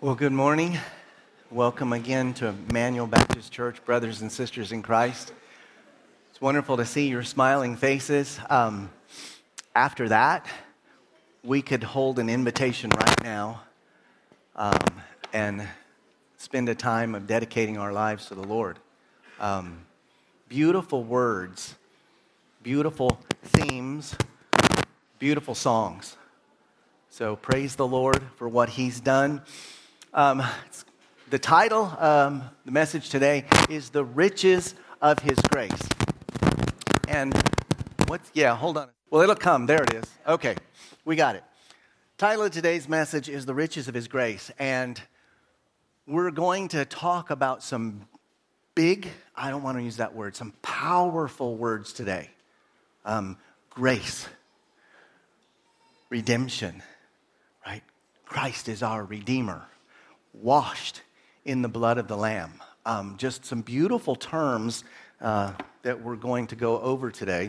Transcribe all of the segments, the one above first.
Well, good morning. Welcome again to Emmanuel Baptist Church, brothers and sisters in Christ. It's wonderful to see your smiling faces. After that, we could hold an invitation right now and spend a time of dedicating our lives to the Lord. Beautiful words, beautiful themes, beautiful songs. So praise the Lord for what He's done. The title, the message today is The Riches of His Grace. And hold on. Well, it'll come. There it is. Okay, we got it. Title of today's message is The Riches of His Grace. And we're going to talk about some I don't want to use that word, some powerful words today. Grace, redemption, right? Christ is our Redeemer. Washed in the blood of the Lamb. Just some beautiful terms that we're going to go over today.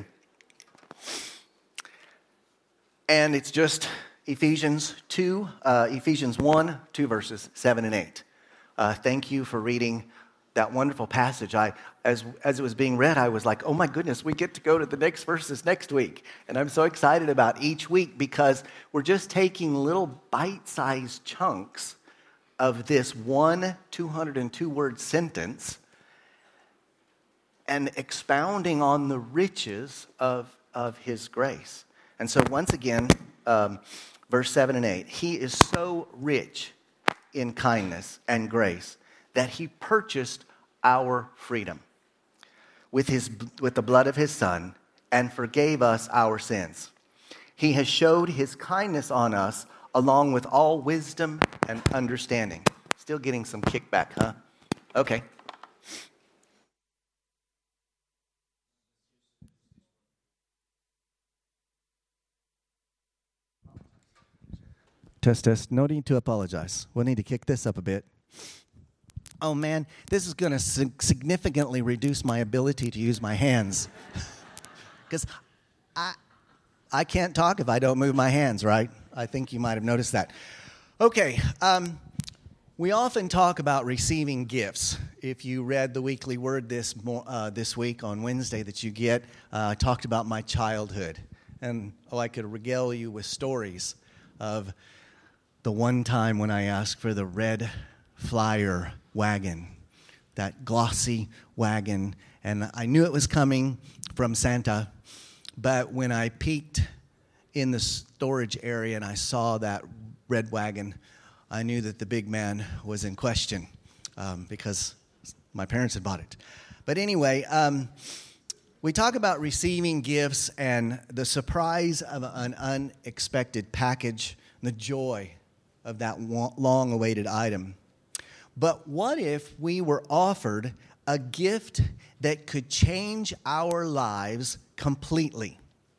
And it's just Ephesians 1, 2 verses 7 and 8. Thank you for reading that wonderful passage. As it was being read, I was like, oh my goodness, we get to go to the next verses next week. And I'm so excited about each week because we're just taking little bite-sized chunks of this 202-word sentence and expounding on the riches of His grace. And so once again, verse 7 and 8, He is so rich in kindness and grace that He purchased our freedom with the blood of His Son and forgave us our sins. He has showed His kindness on us along with all wisdom and understanding. Still getting some kickback, huh? Okay. Test. No need to apologize. We'll need to kick this up a bit. Oh man, this is going to significantly reduce my ability to use my hands. Because I can't talk if I don't move my hands, right? I think you might have noticed that. Okay, we often talk about receiving gifts. If you read the weekly word this week on Wednesday that you get, I talked about my childhood. And I could regale you with stories of the one time when I asked for the red Flyer wagon, that glossy wagon, and I knew it was coming from Santa, but when I peeked in the storage area and I saw that red wagon, I knew that the big man was in question because my parents had bought it. But anyway, we talk about receiving gifts and the surprise of an unexpected package, and the joy of that long-awaited item. But what if we were offered a gift that could change our lives completely?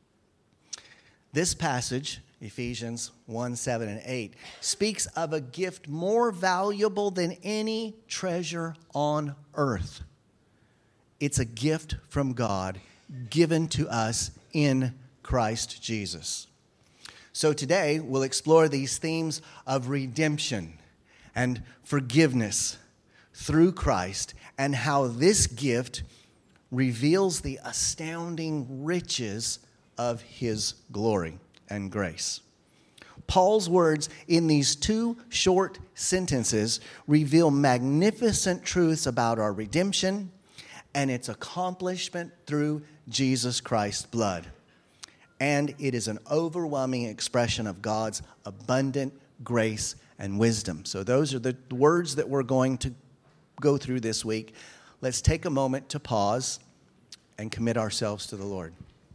This passage, Ephesians 1, 7, and 8, speaks of a gift more valuable than any treasure on earth. It's a gift from God given to us in Christ Jesus. So today, we'll explore these themes of redemption and forgiveness through Christ and how this gift reveals the astounding riches of His glory and grace. Paul's words in these two short sentences reveal magnificent truths about our redemption and its accomplishment through Jesus Christ's blood. And it is an overwhelming expression of God's abundant grace and wisdom. So those are the words that we're going to go through this week. Let's take a moment to pause and commit ourselves to the Lord.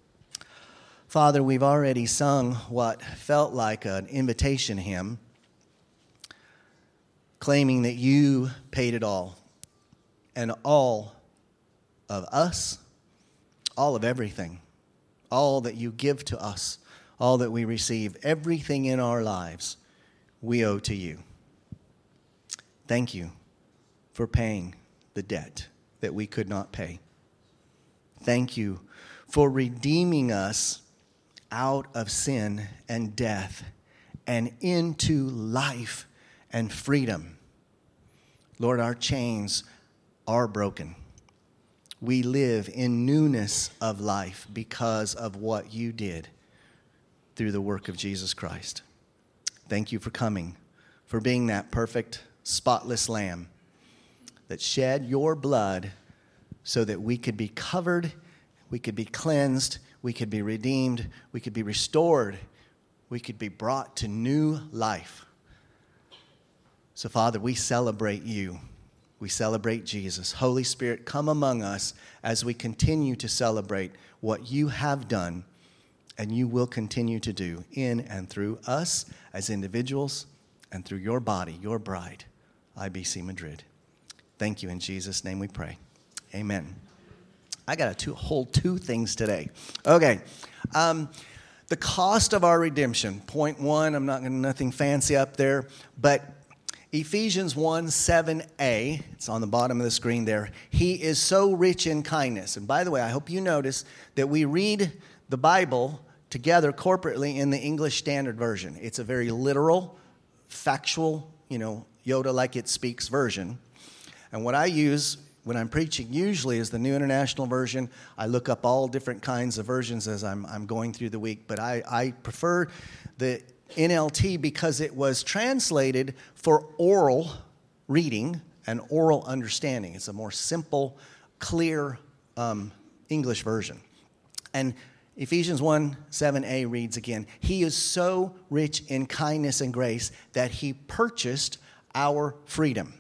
Father, we've already sung what felt like an invitation hymn, claiming that you paid it all, and all of us, all of everything, all that you give to us, all that we receive, everything in our lives, we owe to you. Thank you for paying the debt that we could not pay. Thank you for redeeming us out of sin and death and into life and freedom. Lord, our chains are broken. We live in newness of life because of what you did through the work of Jesus Christ. Thank you for coming, for being that perfect, spotless lamb that shed your blood so that we could be covered, we could be cleansed, we could be redeemed, we could be restored, we could be brought to new life. So, Father, we celebrate you. We celebrate Jesus. Holy Spirit, come among us as we continue to celebrate what you have done and you will continue to do in and through us as individuals and through your body, your bride, IBC Madrid. Thank you. In Jesus' name we pray. Amen. I got to hold two things today. Okay. The cost of our redemption. Point one, I'm not going to nothing fancy up there, but Ephesians 1:7a, it's on the bottom of the screen there. He is so rich in kindness. And by the way, I hope you notice that we read the Bible together corporately in the English Standard Version. It's a very literal, factual, Yoda like it speaks version. And what I use when I'm preaching usually is the New International Version. I look up all different kinds of versions as I'm going through the week, but I prefer the NLT because it was translated for oral reading and oral understanding. It's a more simple, clear English version. And Ephesians 1:7a reads again, He is so rich in kindness and grace that He purchased our freedom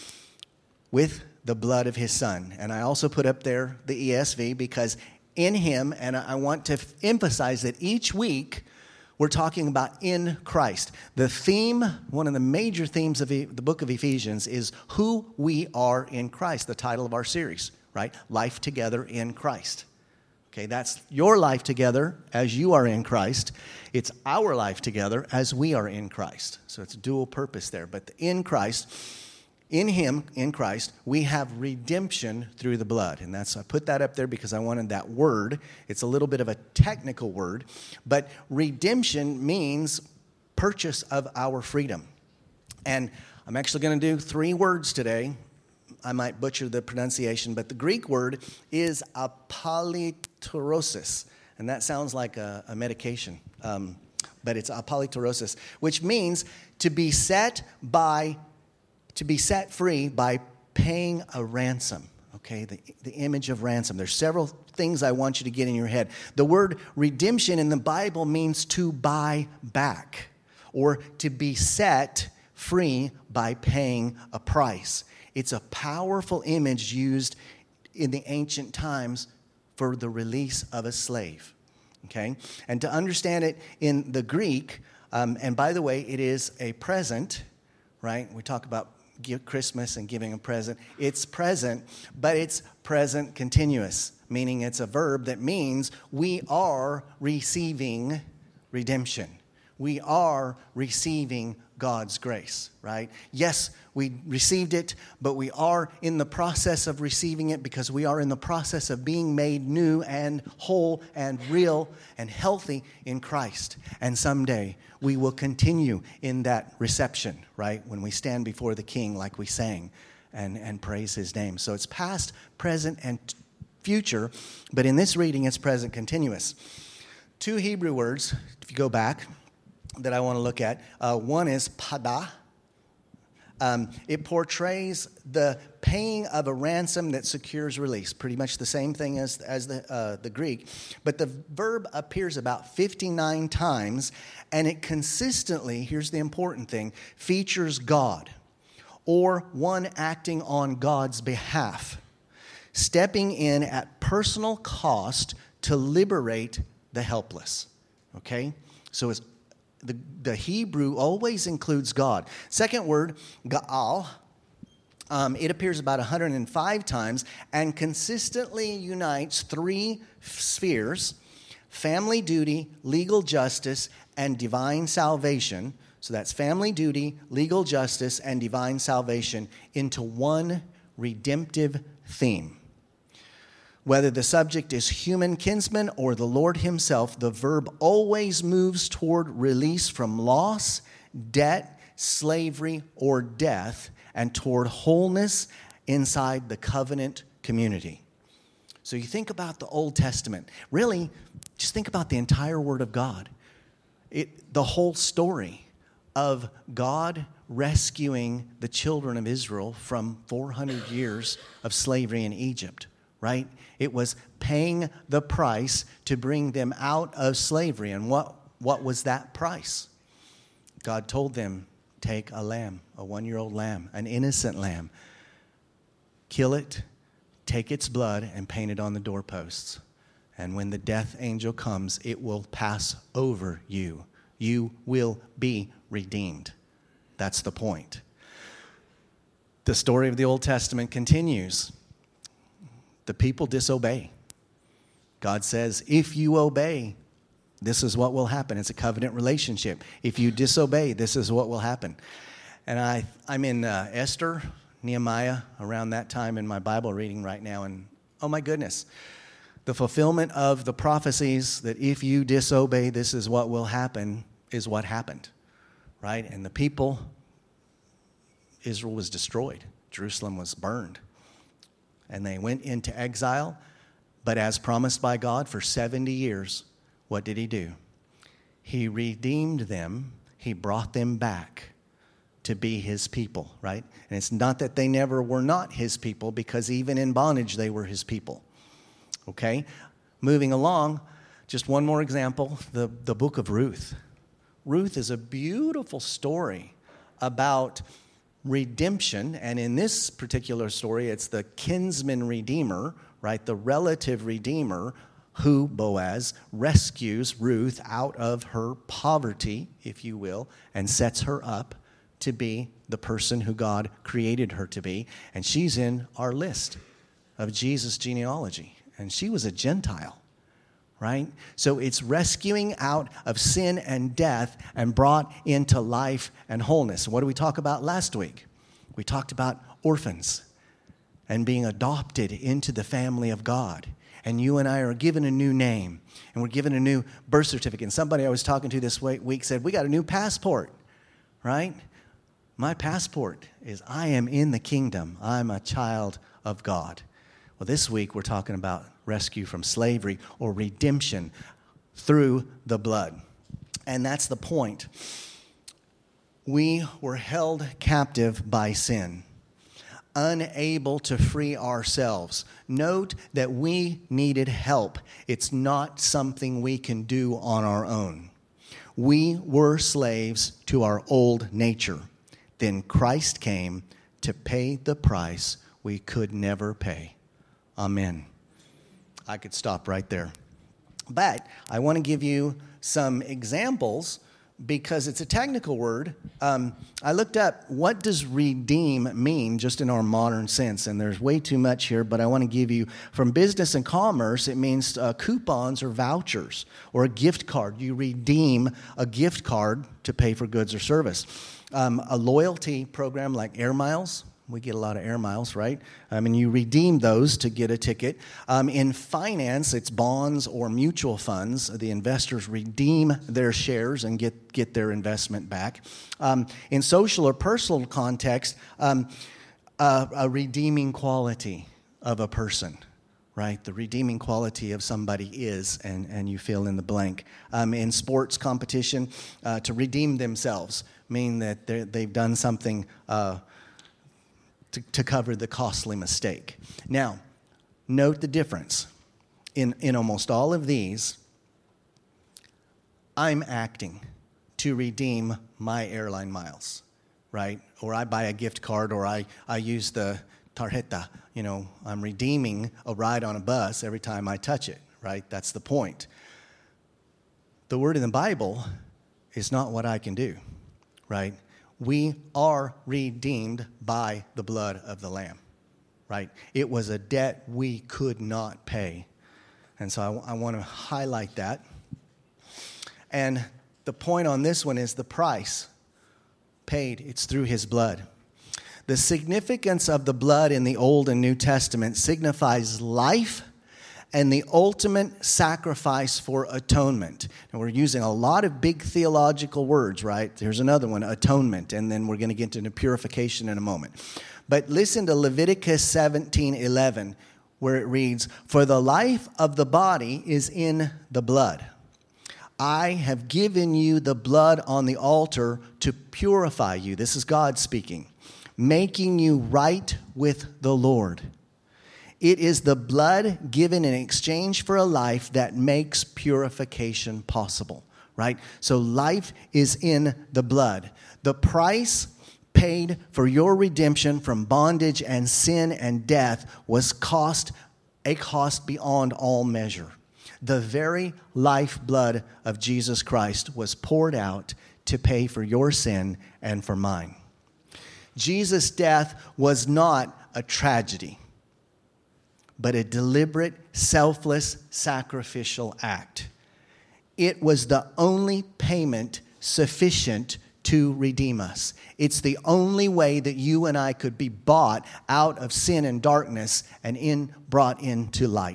with the blood of His Son. And I also put up there the ESV because in Him, and I want to emphasize that each week we're talking about in Christ. The theme, one of the major themes of the book of Ephesians is who we are in Christ, the title of our series, right? Life together in Christ. Okay, that's your life together as you are in Christ. It's our life together as we are in Christ. So it's a dual purpose there. But in Christ, in Him, in Christ, we have redemption through the blood. And I put that up there because I wanted that word. It's a little bit of a technical word. But redemption means purchase of our freedom. And I'm actually going to do 3 words today. I might butcher the pronunciation, but the Greek word is apollytorosis. And that sounds like a medication. But it's apollytorosis, which means to be set free by paying a ransom, okay? The image of ransom. There's several things I want you to get in your head. The word redemption in the Bible means to buy back or to be set free by paying a price. It's a powerful image used in the ancient times for the release of a slave, okay? And to understand it in the Greek, and by the way, it is a present, right? We talk about Christmas and giving a present. It's present, but it's present continuous, meaning it's a verb that means we are receiving redemption. We are receiving God's grace, right? Yes, we received it, but we are in the process of receiving it because we are in the process of being made new and whole and real and healthy in Christ. And someday we will continue in that reception, right? When we stand before the King like we sang and praise His name. So it's past, present, and future, but in this reading it's present continuous. 2 Hebrew words, if you go back, that I want to look at. One is pada. It portrays the paying of a ransom that secures release. Pretty much the same thing as the Greek. But the verb appears about 59 times, and it consistently, here's the important thing, features God or one acting on God's behalf, stepping in at personal cost to liberate the helpless. Okay? So it's the Hebrew always includes God. Second word, Gaal, it appears about 105 times and consistently unites 3 spheres: family duty, legal justice, and divine salvation. So that's family duty, legal justice, and divine salvation into one redemptive theme. Whether the subject is human kinsman or the Lord Himself, the verb always moves toward release from loss, debt, slavery or death and toward wholeness inside the covenant community. So you think about the Old Testament. Really, just think about the entire Word of God. The whole story of God rescuing the children of Israel from 400 years of slavery in Egypt, right? It was paying the price to bring them out of slavery. And what was that price? God told them, take a lamb, a 1-year-old lamb, an innocent lamb, kill it, take its blood, and paint it on the doorposts. And when the death angel comes, it will pass over you. You will be redeemed. That's the point. The story of the Old Testament continues. The people disobey. God says, if you obey, this is what will happen. It's a covenant relationship. If you disobey, this is what will happen. And I'm in Esther, Nehemiah, around that time in my Bible reading right now. And oh my goodness, the fulfillment of the prophecies that if you disobey, this is what will happen, is what happened, right? And the people, Israel was destroyed. Jerusalem was burned. And they went into exile. But as promised by God, for 70 years, what did he do? He redeemed them. He brought them back to be his people, right? And it's not that they never were not his people, because even in bondage, they were his people. Okay? Moving along, just one more example, the book of Ruth. Ruth is a beautiful story about redemption, and in this particular story, it's the kinsman redeemer, right? The relative redeemer who, Boaz, rescues Ruth out of her poverty, if you will, and sets her up to be the person who God created her to be. And she's in our list of Jesus' genealogy. And she was a Gentile, right? So it's rescuing out of sin and death and brought into life and wholeness. What did we talk about last week? We talked about orphans and being adopted into the family of God. And you and I are given a new name, and we're given a new birth certificate. And somebody I was talking to this week said, we got a new passport, right? My passport is I am in the kingdom. I'm a child of God. Well, this week we're talking about rescue from slavery or redemption through the blood. And that's the point. We were held captive by sin, unable to free ourselves. Note that we needed help. It's not something we can do on our own. We were slaves to our old nature. Then Christ came to pay the price we could never pay. Amen. I could stop right there. But I want to give you some examples because it's a technical word. I looked up, what does redeem mean just in our modern sense? And there's way too much here, but I want to give you, from business and commerce, it means coupons or vouchers or a gift card. You redeem a gift card to pay for goods or service. A loyalty program like Air Miles. We get a lot of Air Miles, right? And you redeem those to get a ticket. In finance, it's bonds or mutual funds. The investors redeem their shares and get their investment back. In social or personal context, a redeeming quality of a person, right? The redeeming quality of somebody is, and you fill in the blank. In sports competition, to redeem themselves, mean that they've done something to cover the costly mistake. Now, note the difference. In almost all of these, I'm acting to redeem my airline miles, right? Or I buy a gift card, or I use the tarjeta. You know, I'm redeeming a ride on a bus every time I touch it, right? That's the point. The word in the Bible is not what I can do, right? We are redeemed by the blood of the Lamb, right? It was a debt we could not pay. And so I want to highlight that. And the point on this one is the price paid. It's through his blood. The significance of the blood in the Old and New Testament signifies life and the ultimate sacrifice for atonement. And we're using a lot of big theological words, right? Here's another one, atonement, and then we're going to get into purification in a moment. But listen to Leviticus 17:11, where it reads, "For the life of the body is in the blood. I have given you the blood on the altar to purify you." This is God speaking. "Making you right with the Lord." It is the blood given in exchange for a life that makes purification possible, right? So life is in the blood. The price paid for your redemption from bondage and sin and death was a cost beyond all measure. The very lifeblood of Jesus Christ was poured out to pay for your sin and for mine. Jesus' death was not a tragedy, but a deliberate, selfless, sacrificial act. It was the only payment sufficient to redeem us. It's the only way that you and I could be bought out of sin and darkness and brought into light.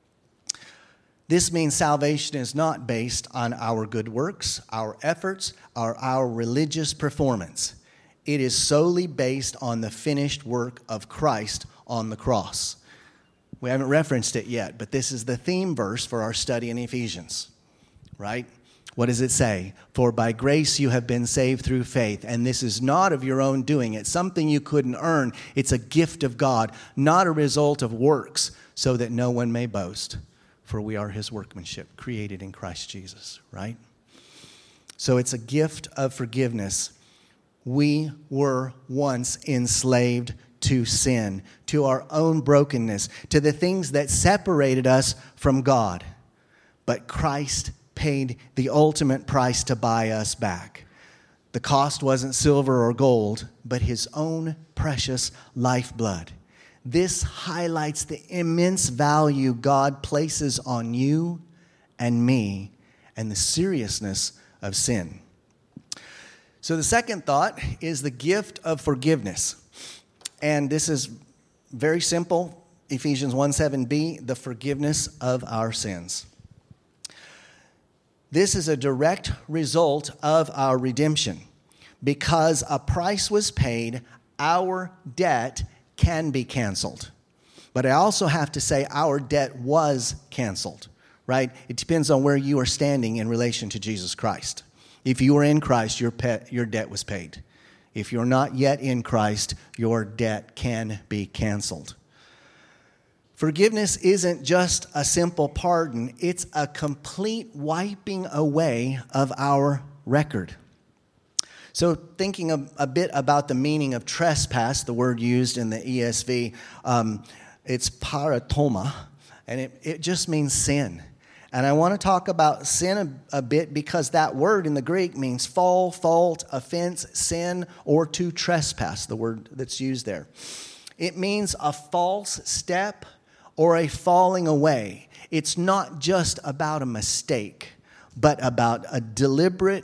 This means salvation is not based on our good works, our efforts, or our religious performance. It is solely based on the finished work of Christ on the cross. We haven't referenced it yet, but this is the theme verse for our study in Ephesians, right? What does it say? "For by grace you have been saved through faith, and this is not of your own doing. It's something you couldn't earn. It's a gift of God, not a result of works, so that no one may boast. For we are his workmanship, created in Christ Jesus," right? So it's a gift of forgiveness. We were once enslaved to sin, to our own brokenness, to the things that separated us from God. But Christ paid the ultimate price to buy us back. The cost wasn't silver or gold, but his own precious lifeblood. This highlights the immense value God places on you and me and the seriousness of sin. So the second thought is the gift of forgiveness. And this is very simple. Ephesians 1:7b, the forgiveness of our sins. This is a direct result of our redemption. Because a price was paid, our debt can be canceled. But I also have to say our debt was canceled, right? It depends on where you are standing in relation to Jesus Christ. If you are in Christ, your debt was paid. If you're not yet in Christ, your debt can be canceled. Forgiveness isn't just a simple pardon. It's a complete wiping away of our record. So thinking a bit about the meaning of trespass, the word used in the ESV, it's paratoma, and it just means sin. And I want to talk about sin a bit because that word in the Greek means fall, fault, offense, sin, or to trespass, the word that's used there. It means a false step or a falling away. It's not just about a mistake, but about a deliberate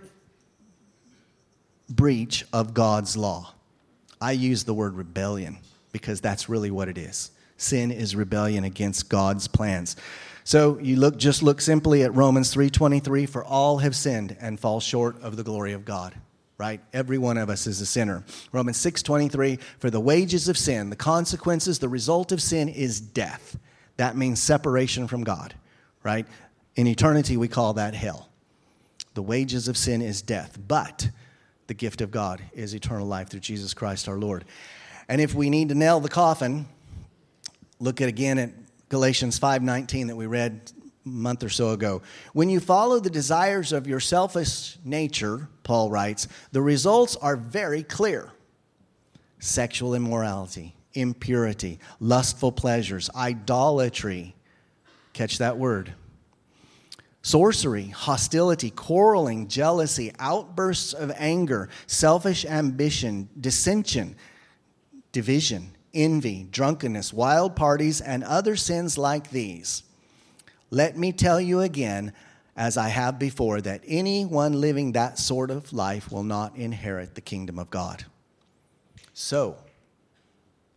breach of God's law. I use the word rebellion because that's really what it is. Sin is rebellion against God's plans. So you look simply at Romans 3:23, "For all have sinned and fall short of the glory of God." Right? Every one of us is a sinner. Romans 6:23, "For the wages of sin, the consequences, the result of sin is death." That means separation from God, right? In eternity, we call that hell. The wages of sin is death, but the gift of God is eternal life through Jesus Christ our Lord. And if we need to nail the coffin, look at Galatians 5:19 that we read a month or so ago. "When you follow the desires of your selfish nature," Paul writes, "the results are very clear. Sexual immorality, impurity, lustful pleasures, idolatry," catch that word, "sorcery, hostility, quarreling, jealousy, outbursts of anger, selfish ambition, dissension, division, envy, drunkenness, wild parties, and other sins like these. Let me tell you again, as I have before, that anyone living that sort of life will not inherit the kingdom of God." So,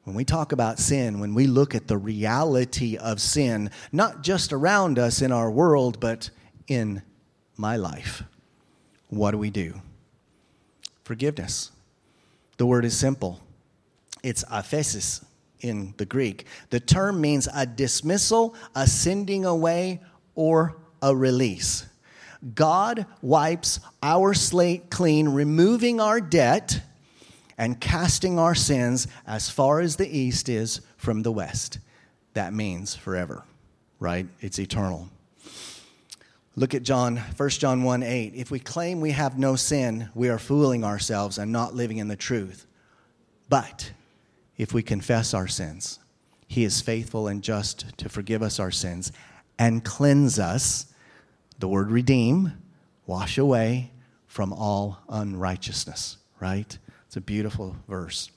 When we talk about sin, when we look at the reality of sin, not just around us in our world, but in my life, what do? Forgiveness. The word is simple. It's aphesis in the Greek. The term means a dismissal, a sending away, or a release. God wipes our slate clean, removing our debt and casting our sins as far as the east is from the west. That means forever, right? It's eternal. Look at 1 John 1:8. If we claim we have no sin, we are fooling ourselves and not living in the truth. But if we confess our sins, he is faithful and just to forgive us our sins and cleanse us, the word redeem, wash away from all unrighteousness, right? It's a beautiful verse.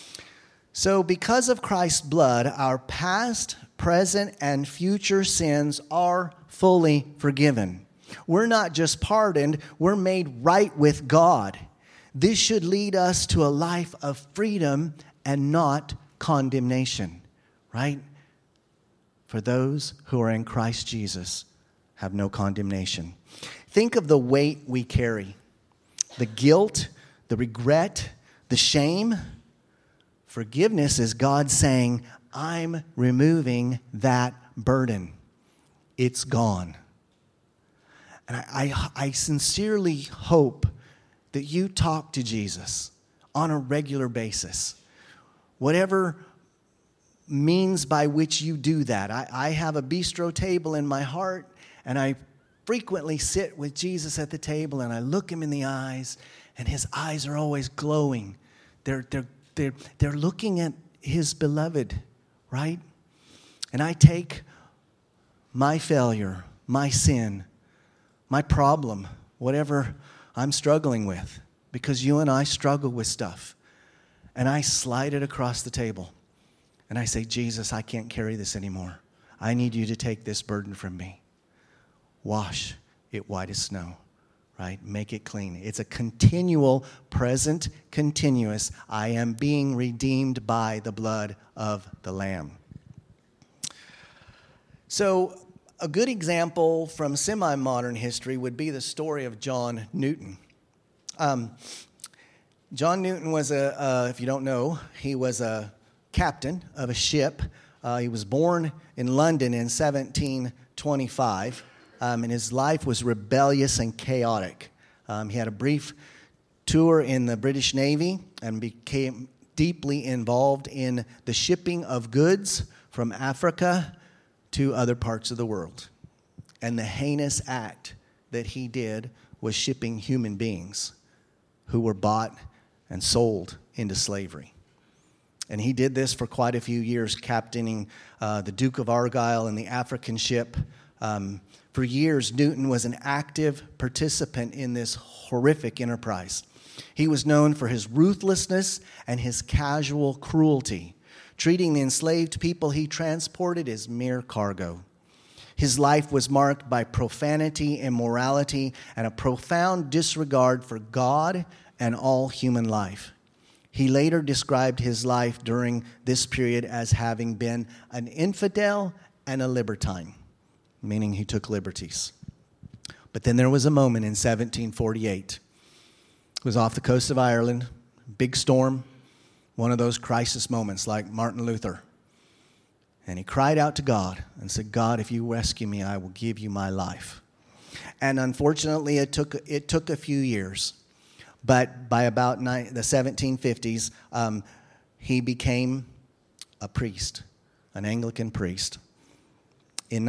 So because of Christ's blood, our past, present, and future sins are fully forgiven. We're not just pardoned, we're made right with God. This should lead us to a life of freedom and not condemnation, right? For those who are in Christ Jesus have no condemnation. Think of the weight we carry, the guilt, the regret, the shame. Forgiveness is God saying, I'm removing that burden. It's gone. And I sincerely hope that you talk to Jesus on a regular basis. Whatever means by which you do that. I have a bistro table in my heart, and I frequently sit with Jesus at the table, and I look him in the eyes, and his eyes are always glowing. They're looking at his beloved, right? And I take my failure, my sin, my problem, whatever I'm struggling with, because you and I struggle with stuff, and I slide it across the table. And I say, Jesus, I can't carry this anymore. I need you to take this burden from me. Wash it white as snow, right? Make it clean. It's a continual, present, continuous. I am being redeemed by the blood of the Lamb. So a good example from semi-modern history would be the story of John Newton. John Newton was if you don't know, he was a captain of a ship. He was born in London in 1725, and his life was rebellious and chaotic. He had a brief tour in the British Navy and became deeply involved in the shipping of goods from Africa to other parts of the world. And the heinous act that he did was shipping human beings who were bought and sold into slavery. And he did this for quite a few years, captaining the Duke of Argyle and the African ship. For years, Newton was an active participant in this horrific enterprise. He was known for his ruthlessness and his casual cruelty, treating the enslaved people he transported as mere cargo. His life was marked by profanity, immorality, and a profound disregard for God and all human life. He later described his life during this period as having been an infidel and a libertine, meaning he took liberties. But then there was a moment in 1748. It was off the coast of Ireland, big storm, one of those crisis moments like Martin Luther. And he cried out to God and said, God, if you rescue me, I will give you my life. And unfortunately, it took a few years. But by about the 1750s, he became a priest, an Anglican priest, in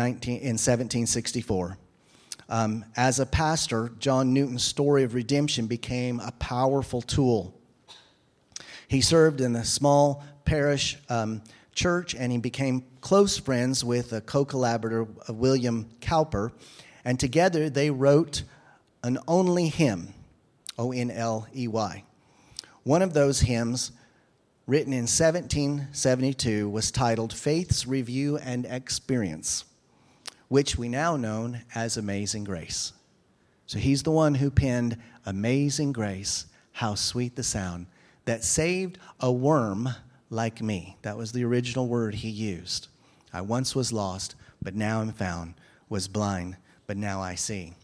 1764. As a pastor, John Newton's story of redemption became a powerful tool. He served in a small parish church, and he became close friends with a co-collaborator, William Cowper, and together they wrote an only hymn, O-N-L-E-Y. One of those hymns, written in 1772, was titled Faith's Review and Experience, which we now know as Amazing Grace. So he's the one who penned Amazing Grace, how sweet the sound, that saved a worm like me. That was the original word he used. I once was lost, but now am found, was blind, but now I see.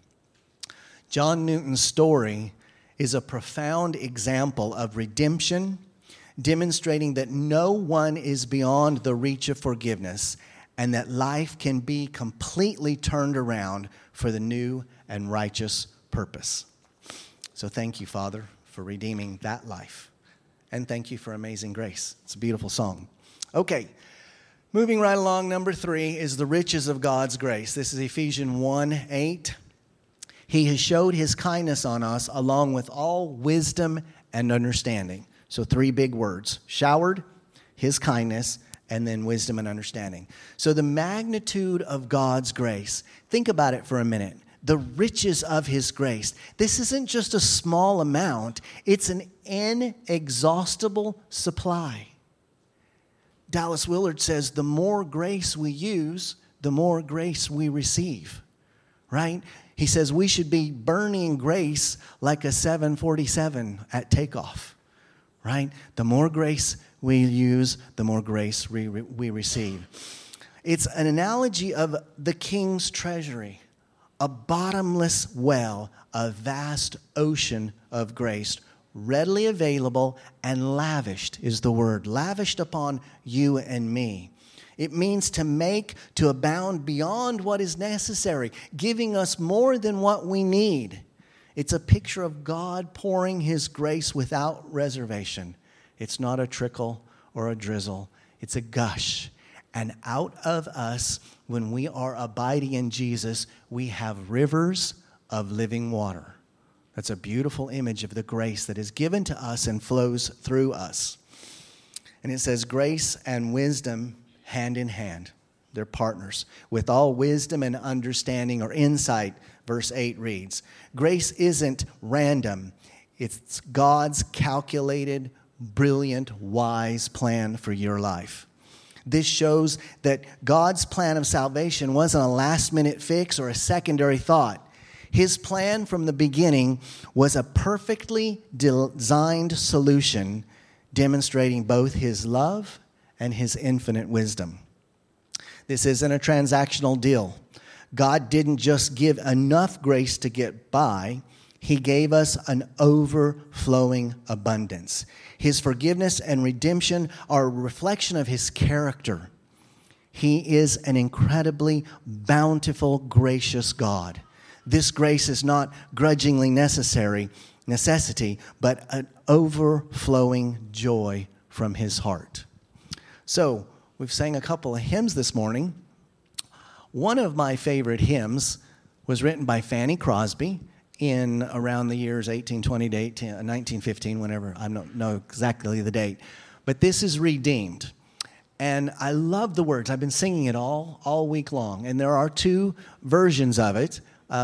John Newton's story is a profound example of redemption, demonstrating that no one is beyond the reach of forgiveness and that life can be completely turned around for the new and righteous purpose. So thank you, Father, for redeeming that life. And thank you for Amazing Grace. It's a beautiful song. Okay, moving right along, number 3 is the riches of God's grace. This is Ephesians 1:8. He has showed his kindness on us along with all wisdom and understanding. So 3 big words: showered, his kindness, and then wisdom and understanding. So the magnitude of God's grace, think about it for a minute. The riches of his grace. This isn't just a small amount. It's an inexhaustible supply. Dallas Willard says the more grace we use, the more grace we receive. Right? He says we should be burning grace like a 747 at takeoff. Right? The more grace we use, the more grace we receive. It's an analogy of the king's treasury, a bottomless well, a vast ocean of grace, readily available and lavished is the word, lavished upon you and me. It means to make, to abound beyond what is necessary, giving us more than what we need. It's a picture of God pouring his grace without reservation. It's not a trickle or a drizzle. It's a gush. And out of us, when we are abiding in Jesus, we have rivers of living water. That's a beautiful image of the grace that is given to us and flows through us. And it says grace and wisdom hand in hand. They're partners. With all wisdom and understanding or insight, verse 8 reads, grace isn't random. It's God's calculated, brilliant, wise plan for your life. This shows that God's plan of salvation wasn't a last-minute fix or a secondary thought. His plan from the beginning was a perfectly designed solution demonstrating both his love and his infinite wisdom. This isn't a transactional deal. God didn't just give enough grace to get by. He gave us an overflowing abundance. His forgiveness and redemption are a reflection of his character. He is an incredibly bountiful, gracious God. This grace is not grudgingly necessity, but an overflowing joy from his heart. So, we've sang a couple of hymns this morning. One of my favorite hymns was written by Fanny Crosby in around the years 1820 to 1915, whenever, I don't know exactly the date. But this is Redeemed. And I love the words. I've been singing it all week long. And there are 2 versions of it.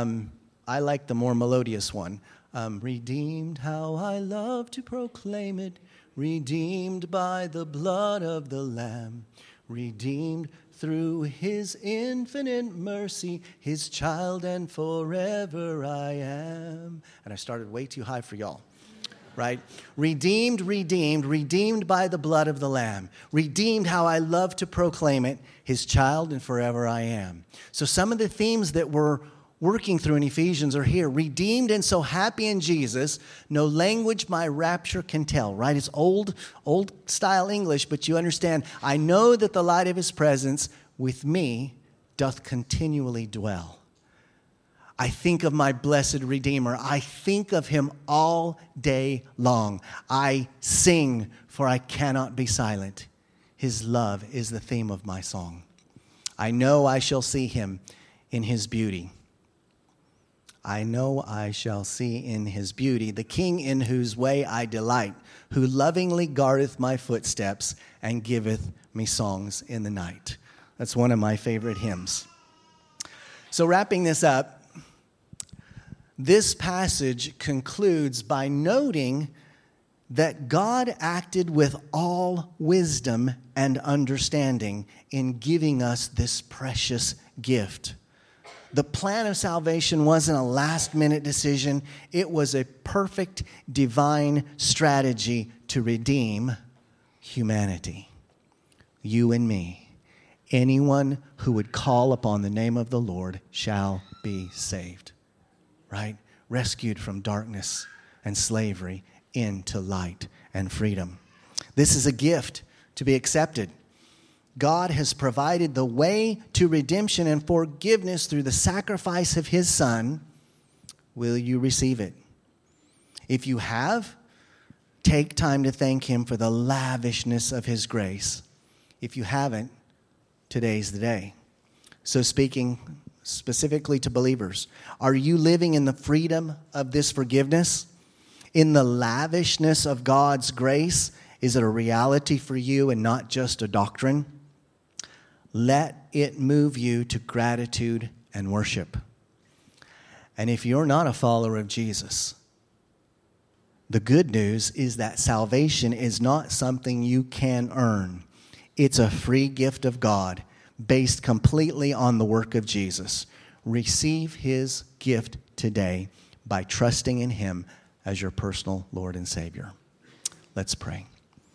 I like the more melodious one. Redeemed, how I love to proclaim it. Redeemed by the blood of the Lamb. Redeemed through his infinite mercy, his child and forever I am. And I started way too high for y'all, right? Redeemed, redeemed, redeemed by the blood of the Lamb. Redeemed, how I love to proclaim it, his child and forever I am. So some of the themes that we're working through in Ephesians are here. Redeemed and so happy in Jesus, no language my rapture can tell, right? It's old style English, but you understand. I know that the light of his presence with me doth continually dwell. I think of my blessed Redeemer. I think of him all day long. I sing, for I cannot be silent. His love is the theme of my song. I know I shall see him in his beauty. I know I shall see in his beauty the King in whose way I delight, who lovingly guardeth my footsteps and giveth me songs in the night. That's one of my favorite hymns. So wrapping this up, this passage concludes by noting that God acted with all wisdom and understanding in giving us this precious gift. The plan of salvation wasn't a last-minute decision. It was a perfect divine strategy to redeem humanity, you and me, anyone who would call upon the name of the Lord shall be saved, right? Rescued from darkness and slavery into light and freedom. This is a gift to be accepted. God has provided the way to redemption and forgiveness through the sacrifice of his Son. Will you receive it? If you have, take time to thank him for the lavishness of his grace. If you haven't, today's the day. So speaking specifically to believers, are you living in the freedom of this forgiveness? In the lavishness of God's grace? Is it a reality for you and not just a doctrine? Let it move you to gratitude and worship. And if you're not a follower of Jesus, the good news is that salvation is not something you can earn. It's a free gift of God based completely on the work of Jesus. Receive his gift today by trusting in him as your personal Lord and Savior. Let's pray.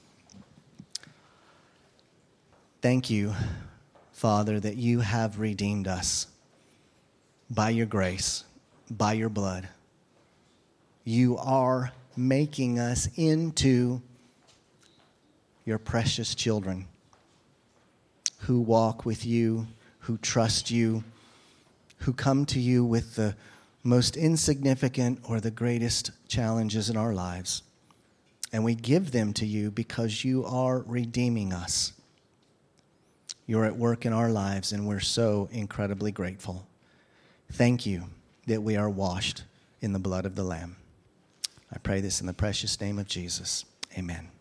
Thank you, Father, that you have redeemed us by your grace, by your blood. You are making us into your precious children who walk with you, who trust you, who come to you with the most insignificant or the greatest challenges in our lives. And we give them to you because you are redeeming us. You're at work in our lives, and we're so incredibly grateful. Thank you that we are washed in the blood of the Lamb. I pray this in the precious name of Jesus. Amen.